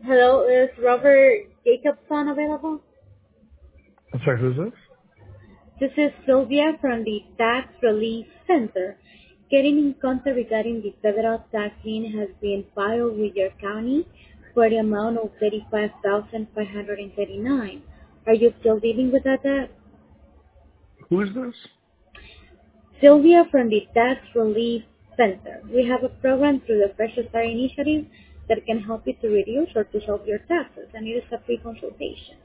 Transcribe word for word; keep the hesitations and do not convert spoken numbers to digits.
Hello, is Robert Jacobson available? I'm sorry, who's this? This is Sylvia from the Tax Relief Center. Getting in contact regarding the federal tax lien has been filed with your county for the amount of thirty-five thousand five hundred thirty-nine. Are you still dealing with that debt? Who is this? Sylvia from the Tax Relief Center. We have a program through the Fresh Start Initiative that can help you to reduce or to solve your taxes, and it is a free consultation.